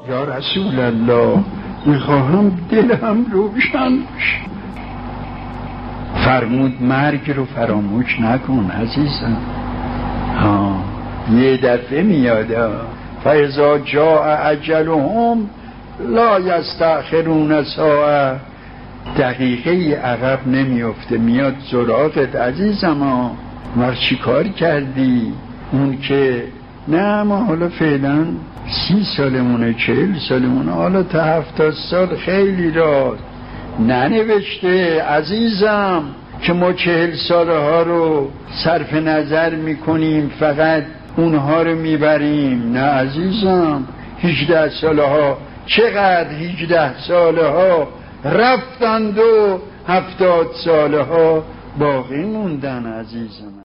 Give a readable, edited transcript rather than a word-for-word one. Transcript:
یا رسول الله میخواهم دلم روشن بشه. فرمود مرگ رو فراموش نکن عزیزم. یه دفعه میاد. فاذا جاء اجلهم لا یستأخرون ساعه. دقیقه عقب نمیفته، میاد سراغت عزیزم. ما چی کار کردی؟ اون که نه ما حالا فعلا 30 سالمونه 40 سالمونه، حالا تا 70 سال خیلی راست. ننوشته عزیزم که ما 40 ساله ها رو صرف نظر میکنیم، فقط اونها رو میبریم. نه عزیزم، 18 ساله ها چقدر 18 ساله ها رفتند و 70 ساله ها باقی موندن عزیزم.